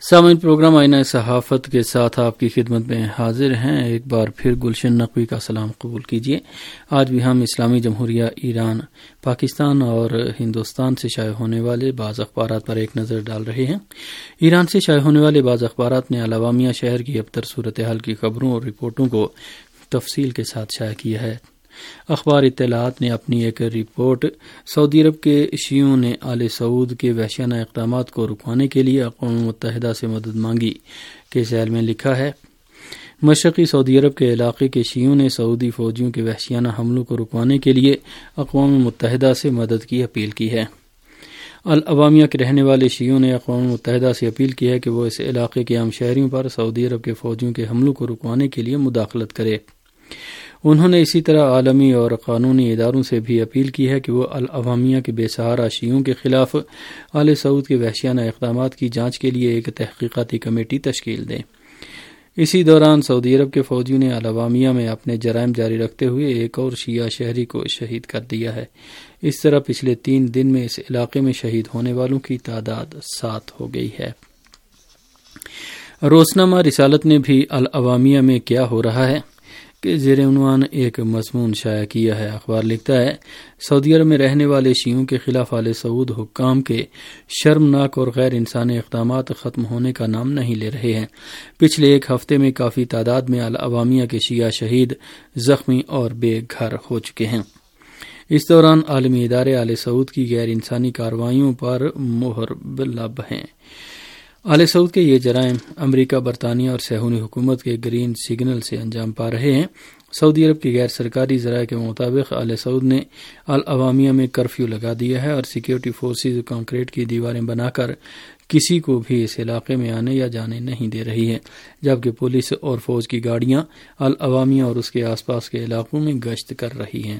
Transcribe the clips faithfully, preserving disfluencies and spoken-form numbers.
سامعین، پروگرام آئینہ صحافت کے ساتھ آپ کی خدمت میں حاضر ہیں۔ ایک بار پھر گلشن نقوی کا سلام قبول کیجیے۔ آج بھی ہم اسلامی جمہوریہ ایران، پاکستان اور ہندوستان سے شائع ہونے والے بعض اخبارات پر ایک نظر ڈال رہے ہیں۔ ایران سے شائع ہونے والے بعض اخبارات نے العوامیہ شہر کی ابتر صورتحال کی خبروں اور رپورٹوں کو تفصیل کے ساتھ شائع کیا ہے۔ اخبار اطلاعات نے اپنی ایک رپورٹ سعودی عرب کے شیعوں نے آل سعود کے وحشیانہ اقدامات کو رکوانے کے لیے اقوام متحدہ سے مدد مانگی کے ذیل میں لکھا ہے، مشرقی سعودی عرب کے علاقے کے شیعوں نے سعودی فوجیوں کے وحشیانہ حملوں کو رکوانے کے لیے اقوام متحدہ سے مدد کی اپیل کی ہے۔ العوامیہ کے رہنے والے شیعوں نے اقوام متحدہ سے اپیل کی ہے کہ وہ اس علاقے کے عام شہریوں پر سعودی عرب کے فوجیوں کے حملوں کو رکوانے کے لیے مداخلت کرے۔ انہوں نے اسی طرح عالمی اور قانونی اداروں سے بھی اپیل کی ہے کہ وہ العوامیہ کے بے سہارا شیعوں کے خلاف آل سعود کے وحشیانہ اقدامات کی جانچ کے لیے ایک تحقیقاتی کمیٹی تشکیل دیں۔ اسی دوران سعودی عرب کے فوجیوں نے العوامیہ میں اپنے جرائم جاری رکھتے ہوئے ایک اور شیعہ شہری کو شہید کر دیا ہے۔ اس طرح پچھلے تین دن میں اس علاقے میں شہید ہونے والوں کی تعداد سات ہو گئی ہے۔ روزنامہ رسالت نے بھی العوامیہ میں کیا ہو رہا ہے کے زیر عنوان ایک مضمون شائع کیا ہے۔ اخبار لکھتا ہے، سعودی عرب میں رہنے والے شیعوں کے خلاف آل سعود حکام کے شرمناک اور غیر انسانی اقدامات ختم ہونے کا نام نہیں لے رہے ہیں۔ پچھلے ایک ہفتے میں کافی تعداد میں العوامیہ کے شیعہ شہید، زخمی اور بے گھر ہو چکے ہیں۔ اس دوران عالمی ادارے آل سعود کی غیر انسانی کارروائیوں پر مہر لب ہیں۔ آل سعود کے یہ جرائم امریکہ، برطانیہ اور صہیونی حکومت کے گرین سگنل سے انجام پا رہے ہیں۔ سعودی عرب کی غیر سرکاری ذرائع کے مطابق آل سعود نے العوامیہ میں کرفیو لگا دیا ہے اور سیکیورٹی فورسز کنکریٹ کی دیواریں بنا کر کسی کو بھی اس علاقے میں آنے یا جانے نہیں دے رہی ہے، جبکہ پولیس اور فوج کی گاڑیاں العوامیہ اور اس کے آس پاس کے علاقوں میں گشت کر رہی ہیں۔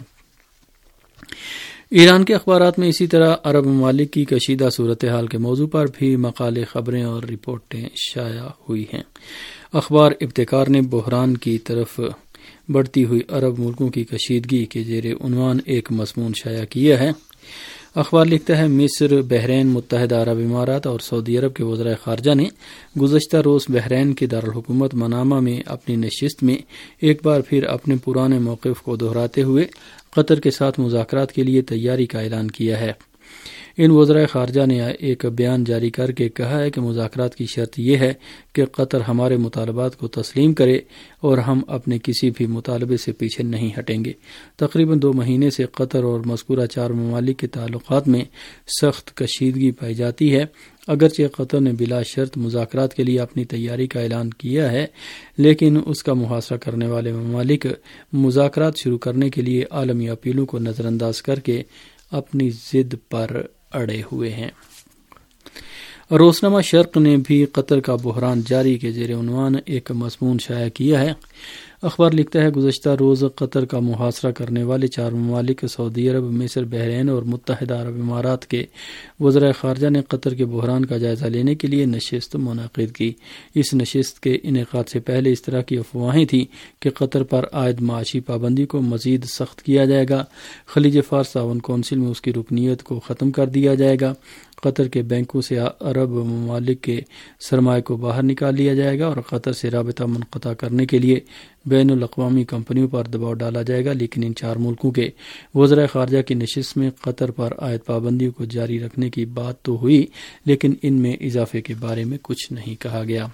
ایران کے اخبارات میں اسی طرح عرب ممالک کی کشیدہ صورتحال کے موضوع پر بھی مقالے، خبریں اور رپورٹیں شائع ہوئی ہیں۔ اخبار ابتکار نے بحران کی طرف بڑھتی ہوئی عرب ملکوں کی کشیدگی کے زیر عنوان ایک مضمون شائع کیا ہے۔ اخبار لکھتا ہے، مصر، بحرین، متحدہ عرب امارات اور سعودی عرب کے وزرائے خارجہ نے گزشتہ روز بحرین کے دارالحکومت منامہ میں اپنی نشست میں ایک بار پھر اپنے پرانے موقف کو دہراتے ہوئے قطر کے ساتھ مذاکرات کے لیے تیاری کا اعلان کیا ہے۔ ان وزرائے خارجہ نے ایک بیان جاری کر کے کہا ہے کہ مذاکرات کی شرط یہ ہے کہ قطر ہمارے مطالبات کو تسلیم کرے اور ہم اپنے کسی بھی مطالبے سے پیچھے نہیں ہٹیں گے۔ تقریباً دو مہینے سے قطر اور مذکورہ چار ممالک کے تعلقات میں سخت کشیدگی پائی جاتی ہے۔ اگرچہ قطر نے بلا شرط مذاکرات کے لیے اپنی تیاری کا اعلان کیا ہے، لیکن اس کا محاصرہ کرنے والے ممالک مذاکرات شروع کرنے کے لیے عالمی اپیلوں کو نظر انداز کر کے اپنی ضد پر اڑے ہوئے ہیں۔ روزنامہ شرق نے بھی قطر کا بحران جاری کے زیر عنوان ایک مضمون شائع کیا ہے۔ اخبار لکھتا ہے، گزشتہ روز قطر کا محاصرہ کرنے والے چار ممالک سعودی عرب، مصر، بحرین اور متحدہ عرب امارات کے وزرائے خارجہ نے قطر کے بحران کا جائزہ لینے کے لیے نشست منعقد کی۔ اس نشست کے انعقاد سے پہلے اس طرح کی افواہیں تھیں کہ قطر پر عائد معاشی پابندی کو مزید سخت کیا جائے گا، خلیج فارس تعاون کونسل میں اس کی رکنیت کو ختم کر دیا جائے گا، قطر کے بینکوں سے عرب ممالک کے سرمایہ کو باہر نکال لیا جائے گا اور قطر سے رابطہ منقطع کرنے کے لیے بین الاقوامی کمپنیوں پر دباؤ ڈالا جائے گا۔ لیکن ان چار ملکوں کے وزرائے خارجہ کی نشست میں قطر پر عائد پابندیوں کو جاری رکھنے کی بات تو ہوئی، لیکن ان میں اضافے کے بارے میں کچھ نہیں کہا گیا۔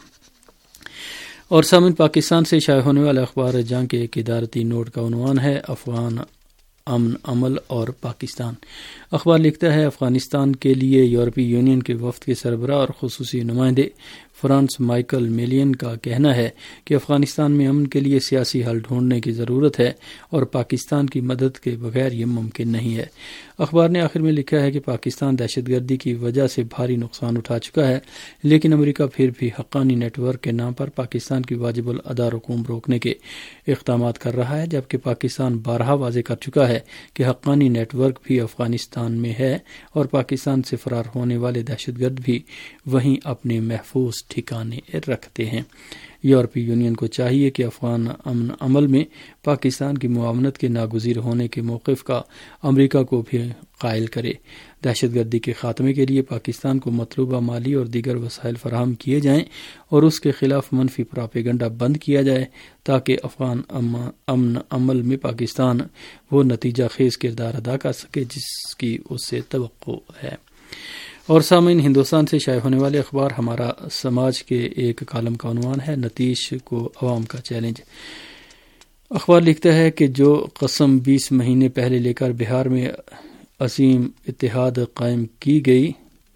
اور سامعین، پاکستان سے شائع ہونے والا اخبار جنگ کے ایک ادارتی نوٹ کا عنوان ہے، افغان امن عمل اور پاکستان۔ اخبار لکھتا ہے، افغانستان کے لیے یورپی یونین کے وفد کے سربراہ اور خصوصی نمائندے فرانس مائیکل میلین کا کہنا ہے کہ افغانستان میں امن کے لیے سیاسی حل ڈھونڈنے کی ضرورت ہے اور پاکستان کی مدد کے بغیر یہ ممکن نہیں ہے۔ اخبار نے آخر میں لکھا ہے کہ پاکستان دہشت گردی کی وجہ سے بھاری نقصان اٹھا چکا ہے، لیکن امریکہ پھر بھی حقانی نیٹ ورک کے نام پر پاکستان کی واجب الادا رقوم روکنے کے اقدامات کر رہا ہے، جبکہ پاکستان بارہا واضح کر چکا ہے کہ حقانی نیٹ ورک بھی افغانستان میں ہے اور پاکستان سے فرار ہونے والے دہشت گرد بھی وہیں اپنے محفوظ ٹھکانے رکھتے ہیں۔ یورپی یونین کو چاہیے کہ افغان امن عمل میں پاکستان کی معاونت کے ناگزیر ہونے کے موقف کا امریکہ کو بھی قائل کرے۔ دہشت گردی کے خاتمے کے لیے پاکستان کو مطلوبہ مالی اور دیگر وسائل فراہم کیے جائیں اور اس کے خلاف منفی پراپیگنڈا بند کیا جائے تاکہ افغان امن عمل میں پاکستان وہ نتیجہ خیز کردار ادا کر سکے جس کی اس سے توقع ہے۔ اور سامعین، ہندوستان سے شائع ہونے والے اخبار ہمارا سماج کے ایک کالم کا عنوان ہے نتیش کو عوام کا چیلنج۔ اخبار لکھتا ہے کہ جو قسم بیس مہینے پہلے لے کر بہار میں عظیم اتحاد قائم کی گئی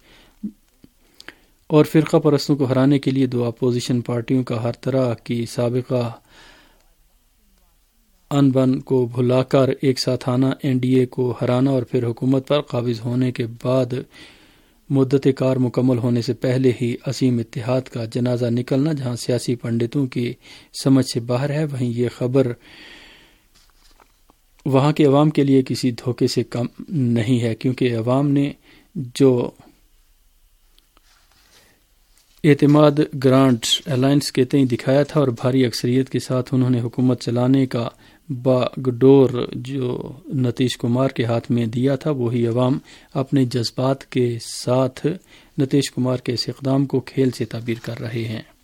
اور فرقہ پرستوں کو ہرانے کے لیے دو اپوزیشن پارٹیوں کا ہر طرح کی سابقہ ان بن کو بھلا کر ایک ساتھ آنا، این ڈی اے کو ہرانا اور پھر حکومت پر قابض ہونے کے بعد مدت کار مکمل ہونے سے پہلے ہی عظیم اتحاد کا جنازہ نکلنا جہاں سیاسی پنڈتوں کی سمجھ سے باہر ہے، وہیں یہ خبر وہاں کے عوام کے لیے کسی دھوکے سے کم نہیں ہے، کیونکہ عوام نے جو اعتماد گرانٹ الائنس کے تئیں دکھایا تھا اور بھاری اکثریت کے ساتھ انہوں نے حکومت چلانے کا باگڈور جو نتیش کمار کے ہاتھ میں دیا تھا، وہی عوام اپنے جذبات کے ساتھ نتیش کمار کے اس اقدام کو کھیل سے تعبیر کر رہے ہیں۔